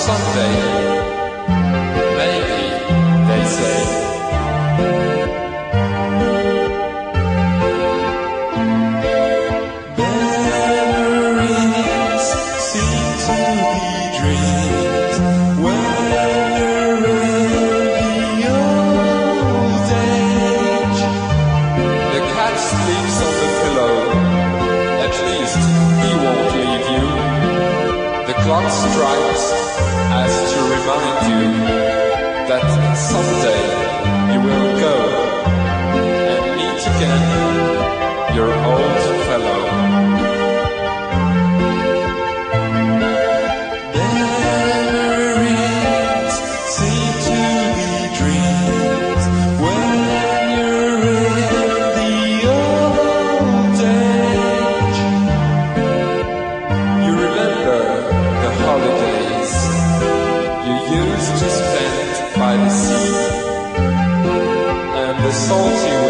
someday, maybe, they say. Memories seem to be dreams when you're in the old age. The cat sleeps on the pillow, at least he won't leave you. The clock strikes as to remind you that someday you will go and meet again your old fellow. Memories seem to be dreams when you're in the old age. You remember the holidays you used to spend by the sea, and the salty